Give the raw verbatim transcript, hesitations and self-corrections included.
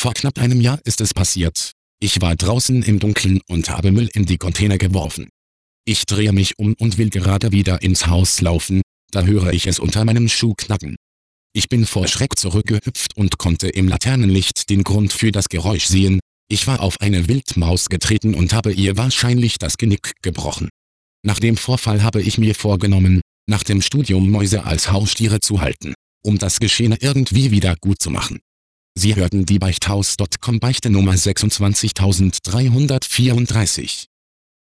Vor knapp einem Jahr ist es passiert. Ich war draußen im Dunkeln und habe Müll in die Container geworfen. Ich drehe mich um und will gerade wieder ins Haus laufen, da höre ich es unter meinem Schuh knacken. Ich bin vor Schreck zurückgehüpft und konnte im Laternenlicht den Grund für das Geräusch sehen. Ich war auf eine Wildmaus getreten und habe ihr wahrscheinlich das Genick gebrochen. Nach dem Vorfall habe ich mir vorgenommen, nach dem Studium Mäuse als Haustiere zu halten, um das Geschehene irgendwie wieder gut zu machen. Sie hörten die Beichthaus Punkt com Beichte Nummer sechsundzwanzigtausenddreihundertvierunddreißig.